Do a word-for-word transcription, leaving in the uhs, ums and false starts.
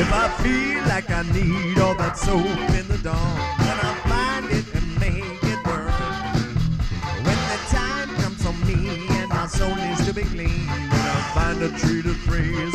If I feel like I need all that soap in the dawn, then I'll find it and make it burn. When the time comes for me and my soul needs to be clean, then I'll find a tree to praise